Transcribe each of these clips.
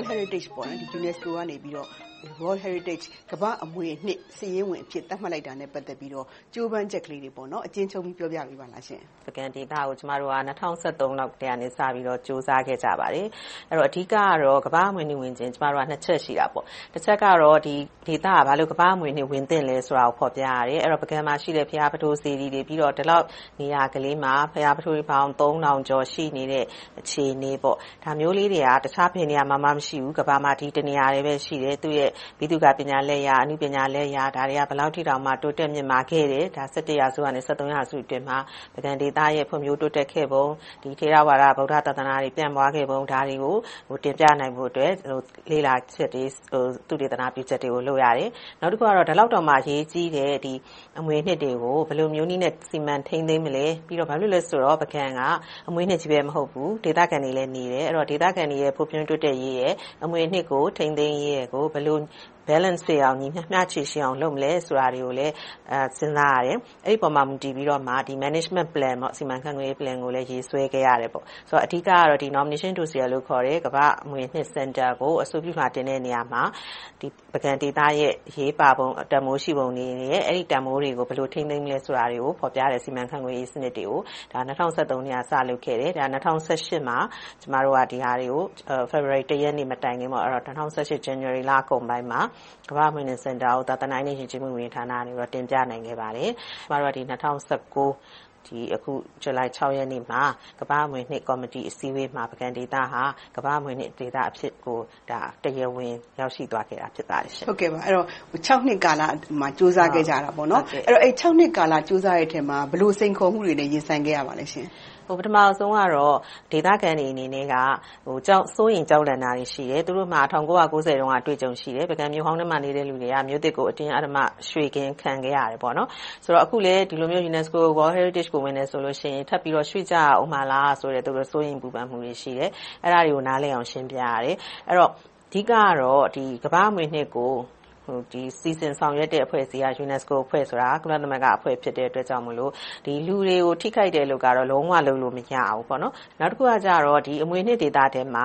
World Heritage ပေါ့နော် UNESCO ကနေပြီးတော့ World Heritage ကမ္ဘာအမွေအနှစ်စာရင်းဝင်အဖြစ်သတ်မှတ်လိုက်တာနဲ့ပတ်သက်ပြီးတော့ကြိုးပမ်းချက်ကလေးတွေပေါ့နော်အကျဉ်းချုပ်ပြီးပြောပြပေးပါလားရှင်။ပုဂံဒေသကိုကျမတို့က2013လောက်တည်းကနေစပြီးတော့စူးစမ်းခဲ့ကြပါတယ်။အဲ့တော့အဓိကကတော့ကမ္ဘာအမွေအနှစ်ဝင်ခြင်းကျမတို့ကနှစ်ချက်ရှိတာပေါ့။တစ်ချက်ကတော့ဒီဒေသကဘာလို့ကမ္ဘာအမွေအနှစ်ဝင်သင့်လဲဆိုတာကိုဖော်ပြရတယ်။အဲ့တော့ပုဂံမှာရှိတဲ့ဘုရားပုထိုးစေတီတွေပြီးတော့ဒီလောက်နေရာကလေးမှာဘုရားပုထိုးပေါင်း3000ကျော်ရှိနေတဲ့အခြေအနေပေါ့။ဒါမျိုးလေးတွေကတခြားဘယ်နေရာမှာမှမရှိဘူး။ကမ္ဘာမှာဒီတနေရာတွေပဲရှိတယ်။သူ့ရဲ့ဘိသုကာပညာလက်ရာအနုပညာလက်ရာဒါတွေကဘယ်လောက်ထိတောင်မှတိုးတက်မြင့်မာခဲ့တယ်ဒါ17ရာစုကနေ73ရာစုအတွင်းမှာပုဂံဒေသရဲ့ဖွံ့ဖြိုးတိုးတက်ခဲ့ပုံဒီထေရဝါဒဗုဒ္ဓသာသနာတွေပြန့်ပွားခဲ့ပုံဒါတွေကိုတင်ပြနိုင်ဖို့အတွက်လေ့လာချက်တွေသုတေသနပြုချက်တွေကိုလုပ်ရတယ်နောက်တစ်ခုကတော့ဒီလောက်တောင်မှရေးကြီးတဲ့ဒီအမွေအနှစ်တွေကိုဘယ်လိုမျိုးနည်းနဲ့စီမံထိန်းသိမ်းမလဲပြီးတော့ဘာလို့လဲဆိုတော့ပုဂံကအမွေအနှစ်ကြီးပဲမဟုတ်ဘူးဒေသခံတွေလည်းနေတယ်အဲ့တော့ဒေသခံတွေရဲ့ဖွံ့ဖြိုးတိုးတက်ရေးရဲ့အမွေအနှစ်ကိုထိန်းသိမ်းရေးကိုဘယ်လိုbalance တွေအောင်ညီမျှချေရှင်းအောင်လုပ်မလဲဆိုတာတွေကိုလည်းစဉ်းစားရတယ်။အဲ့ဒီပုံမှာမူတည်ပြီးတော့မှဒီ management plan ပေါ့စီမံခန့်ခွဲရေး plan ကိုလည်းရေးဆွဲခဲ့ရတယ်ပေါ့။ဆိုတော့အဓိကကတော့ဒီ nomination dossier လို့ခေါ်တဲ့ကမ္ဘာအမွေအနှစ် center ကိုအဆိုပြုမှာတင်တဲ့နေရာမှာဒီပုဂံဒေသရဲ့ရေးပါပုံတန်မိုးရှိပုံတွေနဲ့အဲ့ဒီတန်မိုးတွေကိုဘယ်လိုထိန်းသိမ်းမလဲဆိုတာတွေကိုဖော်ပြတဲ့စီမံခန့်ခွဲရေးစနစ်တွေကိုဒါ2013နှစ်ကစလုပ်ခဲ့တယ်။ဒါ2018မှာကျမတို့ကဒီဟာတွေကိုFebruary 1ရက်နေ့မတိုင်ခင်ပေါ့အဲ့တော့2018 January လကုန်ပိုင်းမှာကမ္ဘာ့အမွေအနှစ်စင်တာကိုသာသနာ့ရေးယဉ်ကျေးမှုဝန်ကြီးဌာနကနေတော့တင်ပြနိုင်ခဲ့ပါတယ်။ကျမတို့ကဒီ2019ဒီအခုဇူလိုင်6ရက်နေ့မှာကမ္ဘာ့အမွေအနှစ်ကော်မတီအစည်းအဝေးမှာပုဂံဒေသဟာကမ္ဘာ့အမွေအနှစ်ဒေသအဖြစ်ကိုဒါတရားဝင်ရောက်ရှိသွားခဲ့တာဖြစ်ပါတယ်ရှင်။ဟုတ်ကဲ့ပါအဲ့တော့6နှစ်ကာလမှာစူးစမ်းခဲ့ကြတာပေါ့နော်။အဲ့တော့အဲ့6နှစ်ကာလစူးစမ်းရတဲ့ထဲမှာဘယ်လိုစိန်ခေါ်မှုတွေနဲ့ရင်ဆိုင်ခဲ့ရပါလဲရှင်။ပထမဆုံးကတော့ဒေသခံတွေအနေနဲ့ကကြောက်စိုးရင်ကြောက်လန့်တာတွေရှိတယ်သူတို့မှာ1990တုန်းကတွေ့ကြုံရှိတယ်ပုဂံမြို့ဟောင်းထဲမှာနေတဲ့လူတွေကမြို့သစ်ကိုအတင်းအဓမ္မရွှေ့ကင်းခံခဲ့ရတယ်ပေါ့နော်ဆိုတော့အခုလေဒီလိုမျိုး UNESCO World Heritage ကိုဝင်နေဆိုလို့ရှိရင်ထပ်ပြီးတော့ရွှေ့ကြအောင်မလားဆိုတဲ့သူတို့စိုးရင်ပူပန်မှုတွေရှိတယ်အဲ့ဒါတွေကိုနားလည်အောင်ရှင်းပြရတယ်အဲ့တော့အဓိကကတော့ဒီကမ္ဘာ့အမွေအနှစ်ကိုဒီစီစဉ်ဆောင်ရွက်တဲ့အဖွဲ့အစည်းက UNESCO အဖွဲ့ဆိုတာကုလသမဂ္ဂအဖွဲ့ဖြစ်တဲ့အတွက်ကြောင့်မလို့ဒီလူတွေကိုထိခိုက်တဲ့လို့ကတော့လုံးဝလုပ်လို့မရဘူးပေါ့နော်နောက်တစ်ခုကကြတော့ဒီအမွေအနှစ်ဒေသထဲမှာ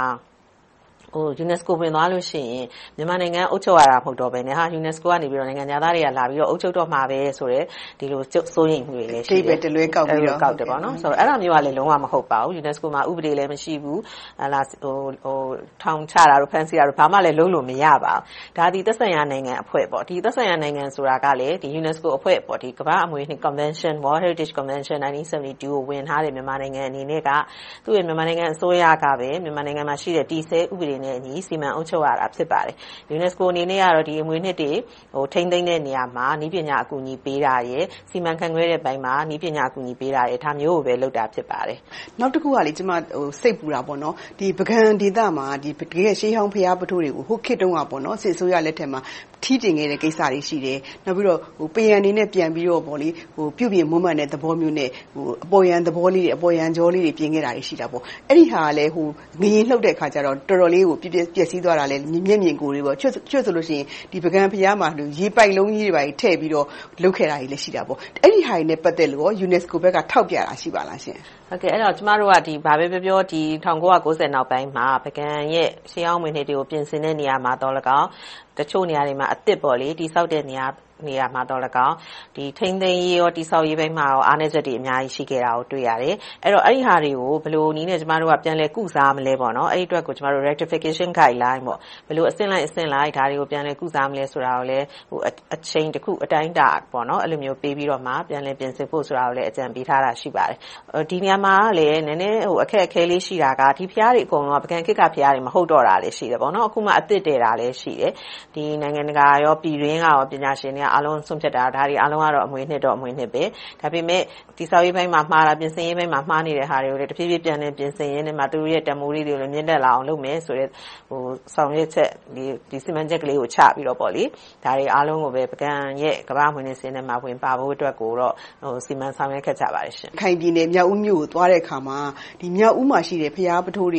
UNESCO ဝင်သွားလို့ရှိရင်မြန်မာနိုင်ငံအုပ်ချုပ်ရတာမဟုတ်တော့ဘဲနဲ့UNESCO ကနေပြီးတော့နိုင်ငံသားတွေကလာပြီးတော့အုပ်ချုပ်တော့မှာပဲဆိုတော့ဒီလိုစိုးရိမ်မှုတွေလည်းရှိတယ်တလွဲကောက်ပြီးတော့ကောက်တယ်ပေါ့နော်ဆိုတော့အဲ့ဒါမျိုးကလည်းလုံးဝမဟုတ်ပါဘူး UNESCO မှာဥပဒေလည်းမရှိဘူးထောင်ချတာတို့ဖမ်းဆီးတာတို့ဘာမှလည်းလုပ်လို့မရပါဘူးဒါဒီသက်ဆိုင်ရာနိုင်ငံအဖွဲ့ပေါ့ဒီသက်ဆိုင်ရာနိုင်ငံဆိုတာကလည်းဒီ UNESCO အဖွဲ့ပေါ့ဒီကမ္ဘာအမွေအနှစ် Convention World Heritage Convention 1972ကိုဝင်ထားတဲ့မြန်မာနိုင်ငံအနေနဲ့ကသူ့ရဲ့မြန်မာနိုင်ငံအစိုးရကပဲမြန်မာနိုင်ငံမှာရှိတဲ့တည်ဆဲဥပဒေနဲ့အညီစီမံအုပ်ချုပ်ရတာဖြစ်ပါတယ်။ UNESCO အနေနဲ့ကတော့ဒီအမွေအနှစ်တွေထိန်းသိမ်းတဲ့နေရာမှာနည်းပညာအကူအညီပေးတာရယ်စီမံခန့်ခွဲတဲ့ဘက်မှာနည်းပညာအကူအညီပေးတာရယ်ဒါမျိုးကိုပဲလုပ်တာဖြစ်ပါတယ်။နောက်တစ်ခုကလေကျွန်မစိတ်ပူတာပေါ့နော်။ဒီပုဂံဒေသမှာဒီတကယ်ရှေးဟောင်းဖျားပထိုးတွေကိုဟိုခေတ်တုန်းကပေါ့နော်စစ်အစိုးရလက်ထက်မှာထီးတင်ခဲ့တဲ့ကိစ္စတွေရှိတယ်။နောက်ပြီးတော့ပယံနေနဲ့ပြန်ပြီးတော့ပေါ့လေပြုပြင်မွမ်းမံတဲ့သဘောမျိုးနဲ့အပေါ်ယံသဘောလေးတွေအပေါ်ယံကြောလေးတွေပြင်ခဲ့တာတွေရှိတာပေါ့။အဲ့ဒီဟာကလည်းငရင်လှုပ်တဲ့ခါကျတော့တော်တော်လေးကိုပျက်စီးသွားတာလည်းမျက်မြင်ကိုယ်တွေပေါ့ချွတ်ဆိုလို့ရှိရင်ဒီပုဂံဖျားမှာရေပိုက်လုံးကြီးတွေပါထည့်ပြီးတော့လုပ်ခဲ့တာတွေလည်းရှိတာပေါ့။အဲ့ဒီဟာတွေနဲ့ပတ်သက်လို့ UNESCO ဘက်ကထောက်ပြတာရှိပါလားရှင်။ဟုတ်ကဲ့အဲ့တော့ကျမတို့ကဒီဘာပဲပြောဒီ1990နောက်ပိုင်းမှာပုဂံရဲ့ရှေးဟောင်းမွေအနှစ်တွေကိုပြင်ဆင်တဲ့နေရာမှာတော့၎င်းတချို့နေရာတွေမှာအသစ်ပေါ့လေတိဆောက်တဲ့နေရာမှာတော့၎င်းဒီထိန်းသိမ်းရေးရောတိဆောက်ရေးဘက်မှာရောအားနည်းချက်တွေအများကြီးရှိခဲ့တာကိုတွေ့ရတယ်အဲ့တော့အဲ့ဒီဟာတွေကိုဘယ်လိုနည်းနဲ့ကျမတို့ကပြန်လဲကုစားမလဲပေါ့နော်အဲ့ဒီအတွက်ကိုကျမတို့ rectification guideline ပေါ့ဘယ်လိုအဆင့်လိုက်ဒါတွေကိုပြန်လဲကုစားမလဲဆိုတာကိုလည်းအချိန်တစ်ခုအတိုင်းတာပေါ့နော်အဲ့လိုမျိုးပေးပြီးတော့မှပြန်လဲပြင်ဆင်ဖို့ဆိုတာကိုလည်းအကြံပေးထားတာရှိပါတယ်ဒီနေရာမှာလည်းနည်းနည်းအခက်အခဲလေးရှိတာကဒီဖျားတွေအကုန်လုံးကပုဂံခေတ်ကဖျားတွေမဟုတ်တော့တာလည်းရှိတယ်ပေါ့နော်အခုမှအသစ်တည်တာလည်းရှိတယ်ဒီနိုင်ငံတကာရောပြည်တွင်းကရောပညာရှင်တွေကအားလုံးဆုံးဖြတ်တာဒါတွေအားလုံးကတော့အမွေအနှစ်တော့အမွေအနှစ်ပဲဒါပေမဲ့ဒီဆောက်ရေးပိုင်းမှာမှားတာပြင်ဆင်ရေးပိုင်းမှာမှားနေတဲ့ဟာတွေကိုလည်းတဖြည်းဖြည်းပြန်လည်ပြင်ဆင်ရင်းနဲ့မှသူတို့ရဲ့တမိုးလေးတွေကိုလည်းမြင့်တက်လာအောင်လုပ်မယ်ဆိုတဲ့ဆောင်ရွက်ချက်ဒီစီမံချက်ကလေးကိုချပြီးတော့ပေါ့လေဒါတွေအားလုံးကိုပဲပုဂံရဲ့ကမ္ဘာ့အမွေအနှစ်စင်းထဲမှာဝင်ပါဖို့အတွက်ကိုတော့စီမံဆောင်ရွက်ခဲ့ကြပါတယ်ရှင်ခိုင်ပြည်နယ်မြောက်ဦးမြို့ကိုသွားတဲ့အခါမှာဒီမြောက်ဦးမှာရှိတဲ့ဖျားပထိုးတွေ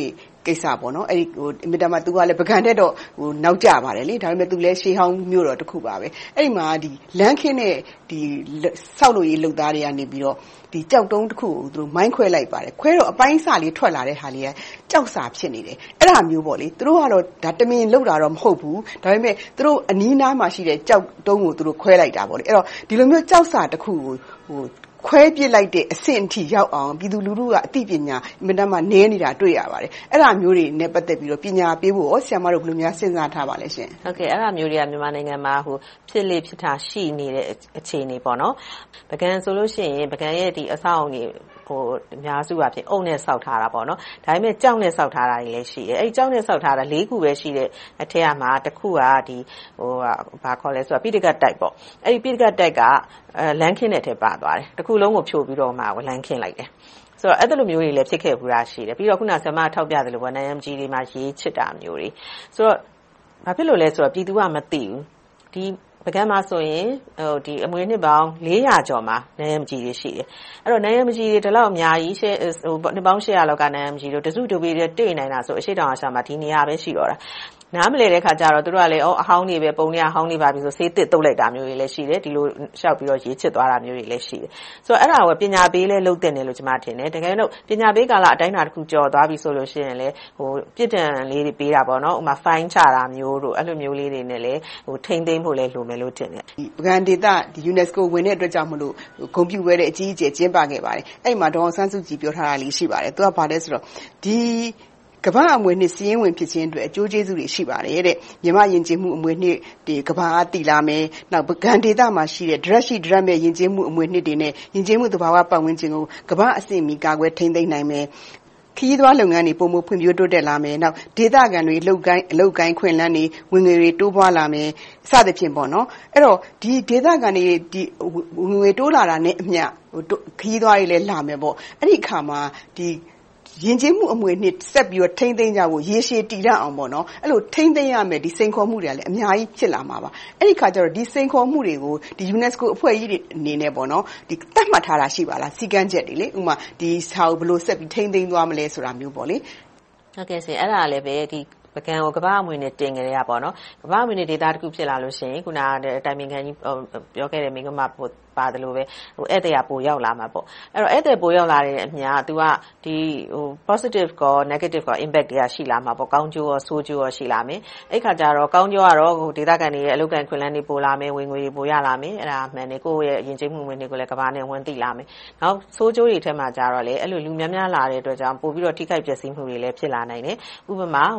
ကိစ္စပေါ့နော်အဲ့ဒီအင်မတန်မှသူကလည်းပကံတဲ့တော့နောက်ကျပါတယ်လေဒါပေမဲ့သူလည်းရှေးဟောင်းမျိုးတော်တစ်ခုပါပဲအဲ့ဒီမှာဒီလမ်းခင်းတဲ့ဒီဆောက်လို့ရေးလုပ်သားတွေကနေပြီးတော့ဒီကြောက်တုံးတစ်ခုကိုသူတို့မိုင်းခွဲလိုက်ပါတယ်ခွဲတော့အပိုင်းစာလေးထွက်လာတဲ့ဟာလေးကကြောက်စာဖြစ်နေတယ်အဲ့ဒါမျိုးပေါ့လေသူတို့ကတော့ဒါတမင်လောက်တာတော့မဟုတ်ဘူးဒါပေမဲ့သူတို့အနီးနားမှာရှိတဲ့ကြောက်တုံးကိုသူတို့ခွဲလိုက်တာပေါ့လေအဲ့တော့ဒီလိုမျိုးကြောက်စာတစ်ခုကိုခွဲပစ်လိုက်တဲ့အဆင့်အထိရောက်အောင်ပြည်သူလူထုကအသိပညာအင်မတန်မှနည်းနေတာတွေ့ရပါတယ်အဲ့ဒါမျိုးတွေနဲ့ပတ်သက်ပြီးတော့ပညာပေးဖို့ရောဆရာမတို့ဘယ်လိုများစဉ်းစားထားပါလဲရှင်ဟုတ်ကဲ့အဲ့ဒါမျိုးတွေကမြန်မာနိုင်ငံမှာဖြစ်လေဖြစ်တာရှိနေတဲ့အခြေအနေပေါ့နော်ပကံဆိုလို့ရှိရင်ပကံရဲ့ဒီအဆောက်အုံတွေအများစုအဖြစ်အုံနဲ့ဆောက်ထားတာပေါ့နော်ဒါပေမဲ့ကြောက်နဲ့ဆောက်ထားတာတွေလည်းရှိတယ်အဲ့ကြောက်နဲ့ဆောက်ထားတာ၄ခုပဲရှိတဲ့အထက်မှာတစ်ခုကဒီဘာခေါ်လဲဆိုတော့ပိဋကတ်တိုက်ပေါ့အဲ့ဒီပိဋကတ်တိုက်ကလမ်းခင်းတဲ့ထဲပါသွားတယ်တစ်ခုလုံးကိုဖြိုပြီးတော့မှလမ်းခင်းလိုက်တယ်ဆိုတော့အဲ့လိုမျိုးတွေလည်းဖြစ်ခဲ့ဘူးတာရှိတယ်ပြီးတော့ခုနဆမထောက်ပြသလိုပေါ့နိုင် MG တွေမှာရေးချစ်တာမျိုးတွေဆိုတော့ဘာဖြစ်လို့လဲဆိုတော့ပြည်သူကမသိဘူးဒီပကံမှာဆိုရင်ဒီအမွေနှစ်ပေါင်း400ကျော်မှာနိုင် MG တွေရှိတယ်အဲ့တော့နိုင် MG တွေဒီလောက်အများကြီးနှစ်ပေါင်း800လောက်ကနိုင် MG တို့တစုတပီတွေတွေ့နေတာဆိုအရှိတောင်အရှာမှာဒီနေရာပဲရှိတော့တာနားမလဲတဲ့ခါကျတော့သူတို့ကလည်းအဟောင်းနေပဲပုံနေအဟောင်းနေပါပြီဆိုဆေးတစ်တုတ်လိုက်တာမျိုးတွေလည်းရှိတယ်ဒီလိုရှောက်ပြီးတော့ရေးချစ်သွားတာမျိုးတွေလည်းရှိတယ်ဆိုတော့အဲ့ဒါကိုပညာပေးလဲလုပ်တဲ့တယ်လို့ကျွန်မထင်တယ်တကယ်လို့ပညာပေးကာလအတိုင်းအတာတစ်ခုကျော်သွားပြီဆိုလို့ရှိရင်လည်းပြစ်ဒဏ်လေးတွေပေးတာပေါ့နော်ဥပမာ fine ချတာမျိုးတို့အဲ့လိုမျိုးလေးတွေနဲ့လည်းထိမ့်သိမ်းဖို့လည်းလိုမယ်လို့ထင်တယ်ဒီပကံဒေသဒီ UNESCO ဝင်တဲ့အတွက်ကြောင့်မလို့ဂုဏ်ပြုပွဲတဲ့အကြီးအကျယ်ကျင်းပခဲ့ပါတယ်အဲ့မှာဒေါအောင်ဆန်းစုကြည်ပြောထားတာလေးရှိပါတယ်သူကဘာလဲဆိုတော့ဒီကမ္ဘာအမွေနှစ်စီးရင်ဝင်ဖြစ်ခြင်းအတွက်အကျိုးကျေးဇူးတွေရှိပါတယ်တဲ့မြန်မာယဉ်ကျေးမှုအမွေနှစ်ဒီကမ္ဘာအတည်လာမယ်နောက်ပကံဒေသမှာရှိတဲ့ direct ရှိ direct မဲ့ယဉ်ကျေးမှုအမွေနှစ်တွေနဲ့ယဉ်ကျေးမှုသဘာဝပတ်ဝန်းကျင်ကိုကမ္ဘာအဆင့်မီကာကွယ်ထိန်းသိမ်းနိုင်မယ်ခရီးသွားလုပ်ငန်းတွေပုံမဖွံ့ဖြိုးတိုးတက်လာမယ်နောက်ဒေသခံတွေအလုပ်ကိုင်းခွင့်လန်းတွေဝင်ငွေတွေတိုးပွားလာမယ်စသဖြင့်ပေါ့နော်အဲ့တော့ဒီဒေသခံတွေဒီဝင်ငွေတိုးလာတာနဲ့အမျှခရီးသွားတွေလည်းလာမယ်ပေါ့အဲ့ဒီအခါမှာဒီယဉ်ကျေးမှုအမွေနှစ်ဆက်ပြီးတော့ထိမ့်သိမ်းကြဖို့ရေရှည်တည်ရအောင်ပေါ့နော်အဲ့လိုထိမ့်သိမ်းရမယ်ဒီစိန်ခေါ်မှုတွေကလည်းအများကြီးဖြစ်လာမှာပါအဲ့ဒီခါကျတော့ဒီစိန်ခေါ်မှုတွေကိုဒီ UNESCO အဖွဲ့ကြီးတွေအနေနဲ့ပေါ့နော်ဒီတတ်မှတ်ထားတာရှိပါလားစီကံချက်တွေလေဥပမာဒီစာအုပ်ဘယ်လိုဆက်ပြီးထိမ့်သိမ်းသွားမလဲဆိုတာမျိုးပေါ့လေဟုတ်ကဲ့ရှင်အဲ့ဒါလည်းပဲဒီပကံကိုကမ္ဘာအမွေနဲ့တင်ကြရပါတော့ကမ္ဘာအမွေနဲ့ဒေတာတစ်ခုဖြစ်လာလို့ရှိရင်ခုနကတိုင်ပင်ခံကြီးပြောခဲ့တဲ့မိကမပါတယ်လို့ပဲဧည့်သည်ပိုရောက်လာမှာပေါ့အဲ့တော့ဧည့်သည်ပိုရောက်လာတဲ့အမြသူကဒီpositive ကော negative ကော impact တွေကရှိလာမှာပေါ့ကောင်းကျိုးရောဆိုးကျိုးရောရှိလာမယ်အဲ့ခါကျတော့ကောင်းကျိုးကတော့ဒေသခံတွေရဲ့အလုပ်ကိုင်ခွင့်လန်းတွေပိုလာမယ်ဝင်ငွေတွေပိုရလာမယ်အဲ့ဒါမှန်တယ်ကိုယ့်ရဲ့ယဉ်ကျေးမှုဝင်တွေကိုလည်းကမ္ဘာနဲ့ဝင်သိလာမယ်နောက်ဆိုးကျိုးတွေထဲမှာကျတော့လေအဲ့လိုလူများများလာတဲ့အတွက်ကြောင့်ပို့ပြီးတော့ထိခိုက်ပျက်စီးမှုတွေလည်းဖြစ်လာနိုင်တယ်ဥပမာ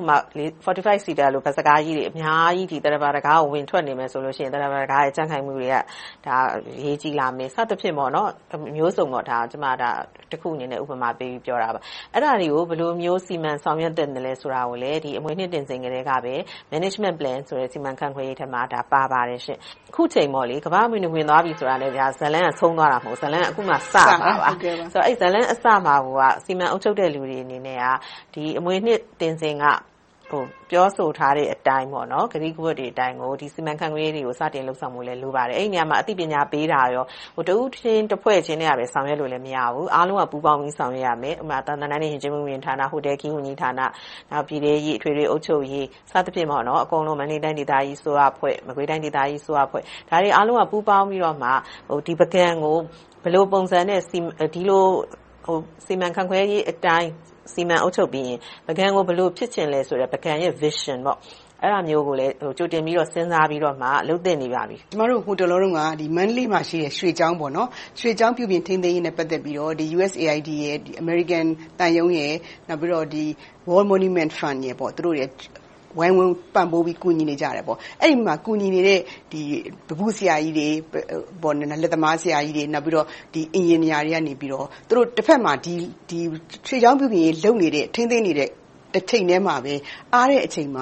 45 seater လို့ဘတ်စကားကြီးတွေအများကြီးဒီတရဘာတကားကိုဝင်ထွက်နေမယ်ဆိုလို့ရှိရင်တရဘာတကားရဲ့ကြန့်ခိုင်မှုတွေကဒါရေးကြီးလာမယ်စသဖြင့်ပေါ့နော်မျိုးစုံတော့ဒါကျွန်မဒါတစ်ခုအနေနဲ့ဥပမာပေးပြီးပြောတာပါအဲ့ဒါတွေကိုဘယ်လိုမျိုးစီမံဆောင်ရွက်တဲ့လဲဆိုတာကိုလည်းဒီအမွေနှစ်တင်စဉ်ကလေးကပဲ management plan ဆိုတဲ့စီမံခန့်ခွဲရေးထဲမှာဒါပါပါတယ်ရှင်အခုချိန်ပေါ့လေကမ္ဘာ့အမွေနှစ်ဝင်သွားပြီဆိုတာလည်းဒါဇလန်းကဆုံးသွားတာမဟုတ်ဇလန်းအခုမှစပါပါဆိုတော့အဲ့ဇလန်းအစမှာကစီမံအုပ်ချုပ်တဲ့လူတွေအနေနဲ့ကဒီအမွေနှစ်တင်စဉ်ကပြောဆိုထားတဲ့အတိုင်းပေါ့နော်ဂရိကဝတ်တွေအတိုင်းကိုဒီစီမံခန့်ခွဲရေးတွေကိုစတင်လှုပ်ဆောင်မှုလည်းလိုပါတယ်အဲ့ဒီနေရာမှာအသိပညာပေးတာရောတဦးချင်းတစ်ဖွဲ့ချင်းတွေကပဲဆောင်ရွက်လို့လည်းမရဘူးအားလုံးကပူးပေါင်းပြီးဆောင်ရွက်ရမယ်ဥပမာတန်တန်နဲ့ယဉ်ကျေးမှုဝန်ဌာနဟိုတယ်ခင်းဝန်ကြီးဌာနနောက်ပြည်ထောင်စုအထွေထွေအုပ်ချုပ်ရေးစသဖြင့်ပေါ့နော်အကုန်လုံးမန္တလေးတိုင်းဒေသကြီးဆိုအဖွဲ့မကွေးတိုင်းဒေသကြီးဆိုအဖွဲ့ဒါတွေအားလုံးကပူးပေါင်းပြီးတော့မှဒီပကံကိုဘယ်လိုပုံစံနဲ့ဒီလိုစီမံခန့်ခွဲရေးအတိုင်းစီမံအုပ်ချုပ်ပြီးရင်ပကံကိုဘယ်လိုဖြစ်ချင်လဲဆိုတော့ပကံရဲ့ vision ပေါ့အဲ့ဒါမျိုးကိုလည်းကြိုတင်ပြီးတော့စဉ်းစားပြီးတော့မှလုပ်သင့်နေပါပြီကျမတို့ဟိုတလောတုန်းကဒီမန္တလေးမှာရှိတဲ့ရွှေချောင်းပေါ့နော်ရွှေချောင်းပြုပြင်ထိန်းသိမ်းရေးနဲ့ပတ်သက်ပြီးတော့ဒီ USAID ရဲ့ဒီ American တန်ယုံရဲ့နောက်ပြီးတော့ဒီ World Monument Fund ရဲ့ပေါ့သူတို့ရဲ့ဝိုင်းဝန်းပံ့ပိုးပြီးကူညီနေကြတယ်ပေါ့အဲ့ဒီမှာကူညီနေတဲ့ဒီဗပုဆရာကြီးတွေပေါ့လက်သမားဆရာကြီးတွေနောက်ပြီးတော့ဒီအင်ဂျင်နီယာတွေကနေပြီးတော့သူတို့တစ်ဖက်မှာဒီရွှေချောင်းပြုပြင်ရေးလုပ်နေတဲ့ထိန်းသိမ်းနေတဲ့တစ်ချိန်ထဲမှာပဲအားတဲ့အချိန်မှာ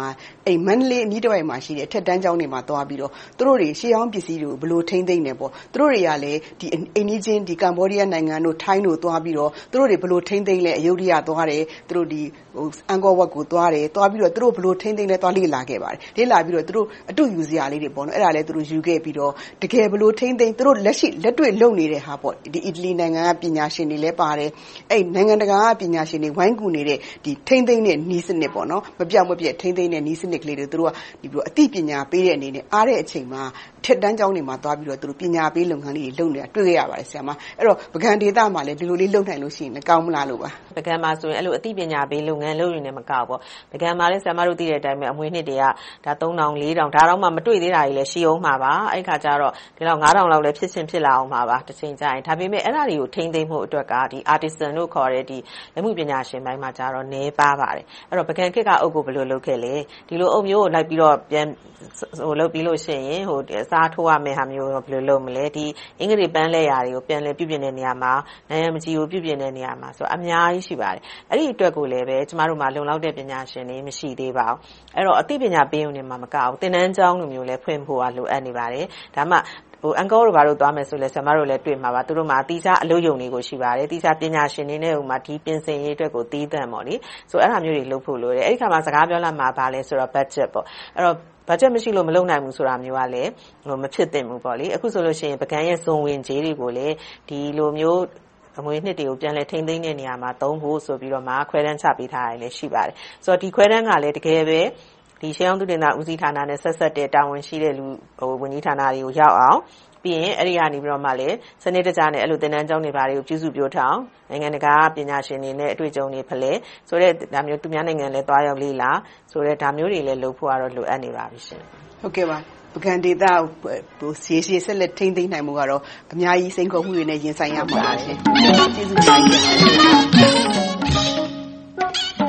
မန္တလေးအနီးတစ်ဝိုက်မှာရှိတဲ့ထက်တန်းကျောင်းတွေမှာသွားပြီးတော့သူတို့တွေရှေးဟောင်းပစ္စည်းတွေကိုဘယ်လိုထိန်းသိမ်းနေပေါ့သူတို့တွေကလည်းဒီအိန္ဒိချင်းဒီကမ္ဘောဒီးယားနိုင်ငံတို့ထိုင်းတို့သွားပြီးတော့သူတို့တွေဘယ်လိုထိန်းသိမ်းလဲအယုဒ္ဓယသွားတယ်သူတို့ဒီအန်ကောဝတ်ကိုသွားတယ်သွားပြီးတော့သူတို့ဘယ်လိုထိန်းသိမ်းလဲသွားလေ့လာခဲ့ပါတယ်လေ့လာပြီးတော့သူတို့အတူယူစရာလေးတွေပေါ့နော်အဲ့ဒါလည်းသူတို့ယူခဲ့ပြီးတော့တကယ်ဘယ်လိုထိန်းသိမ်းသူတို့လက်တွေ့လုပ်နေတဲ့ဟာပေါ့ဒီအီတလီနိုင်ငံကပညာရှင်တွေလည်းပါတယ်အဲ့နိုင်ငံတကာကပညာရှင်တွေဝိုင်းကူနေတဲ့ဒီထိန်းသိမ်းတဲ့နီးစနစ်ပေါ့နော်မပြောင်းမပြတ်ထိန်းသိမ်းတဲ့နီးစနစ်ကလေးတွေသူတို့ကဒီပြီးတော့အသိပညာပေးတဲ့အနေနဲ့အားတဲ့အချိန်မှာထက်တန်းကျောင်းတွေမှာသွားပြီးတော့သူတို့ပညာပေးလုပ်ငန်းလေးတွေလုပ်နေတာတွေ့ခဲ့ရပါတယ်ဆရာမအဲ့တော့ပကံဒေသမှာလည်းဒီလိုလေးလုပ်နိုင်လို့ရှိရင်လည်းကောင်းမလားလို့ပါပကံမှာဆိုရင်အဲ့လိုအသိပညာပေးလုပ်ငန်းလုပ်နေမကောက်ပေါ့ပကံမှာလည်းဆရာမတို့သိတဲ့အတိုင်းပဲအမွေနှစ်တွေကဒါ3000 4000ဒါတော့မှမတွေ့သေးတာကြီးလည်းရှိအောင်မှာပါအဲ့ခါကျတော့ဒီလောက်9000လောက်လည်းဖြစ်လာအောင်မှာပါတစ်ချိန်ကျရင်ဒါပေမဲ့အဲ့ဒါတွေကိုထိန်းသိမ်းမှုအတွက်ကဒီ artisan လို့ခေါ်တဲ့ဒီလက်မှုပညာရှင်ပိုင်းမှာကျတော့နည်းပါပါတယ်အဲ့တော့ပကံခေတ်ကအုပ်ကိုဘယ်လိုလုပ်ခဲ့လဲဒီလိုအုပ်မျိုးကိုလိုက်ပြီးတော့ပြန်လုပ်ပြီးလို့ရှိရင်စားထိုးရမယ့်ဟာမျိုးဘယ်လိုလုပ်မလဲဒီအင်္ဂလိပ်ပန်းလဲရာတွေကိုပြန်လဲပြုပြင်တဲ့နေရာမှာနိုင်ငံမကြီးကိုပြုပြင်တဲ့နေရာမှာဆိုအများကြီးရှိပါတယ်အဲ့ဒီအတွက်ကိုလည်းပဲကျမတို့မှာလုံလောက်တဲ့ပညာရှင်တွေမရှိသေးပါဘူးအဲ့တော့အသိပညာပေးရုံနဲ့မှမကဘူးသင်တန်းကျောင်းလိုမျိုးလည်းဖွင့်ဖို့လိုအပ်နေပါတယ်ဒါမှအန်ကောတို့ဘာလို့သွားမယ်ဆိုလဲဆရာမတို့လည်းတွေ့မှာပါသူတို့မှာတီးခြားအလုပ်ရုံတွေကိုရှိပါတယ်တီးခြားပညာရှင်တွေနဲ့ဥမာဒီပြင်ဆင်ရေးအတွက်ကိုတီးသန့်ပေါ့လေဆိုအဲ့ဒါမျိုးတွေလုပ်ဖို့လိုတယ်အဲ့ဒီခါမှာစကားပြောလာမှာပါလဲဆိုတော့ budget ပေါ့အဲ့တော့budget မရှိလို့မလုပ်နိုင်ဘူးဆိုတာမျိုးကလည်းမဖြစ်သင့်ဘူးပေါ့လေအခုဆိုလို့ရှိရင်ပကံရဲ့ဇုံဝင်ကြေးတွေကိုလည်းဒီလိုမျိုးအမွေနှစ်တွေကိုပြန်လဲထိန်းသိမ်းတဲ့နေရာမှာသုံးဖို့ဆိုပြီးတော့မှခွဲတန်းချပေးထားရတယ်လည်းရှိပါတယ်ဆိုတော့ဒီခွဲတန်းကလည်းတကယ်ပဲဒီရှေးဟောင်းသုတေသနဦးစီးဌာနနဲ့ဆက်ဆက်တဲ့တာဝန်ရှိတဲ့လူဝန်ကြီးဌာနတွေကိုရောက်အောင်ပြီးရင်အဲ့ဒီကနေပြီးတော့မှလည်းစနစ်တကျနဲ့အဲ့လိုသင်တန်းကျောင်းတွေဘာတွေကိုပြုစုပြောထောင်နိုင်ငံတကာပညာရှင်တွေနဲ့အတွေ့အကြုံတွေဖလှယ်ဆိုတော့ဒါမျိုးသူများနိုင်ငံလည်းသွားရောက်လေ့လာဆိုတော့ဒါမျိုးတွေလည်းလုပ်ဖို့ကတော့လိုအပ်နေပါပြီရှင်ဟုတ်ကဲ့ပါပကံဒေသရှေးဆက်လက်ထိန်းသိမ်းနိုင်မှုကတော့အများကြီးစိန်ခေါ်မှုတွေနဲ့ရင်ဆိုင်ရမှာပါရှင်ကျေးဇူးတင်ပါတယ်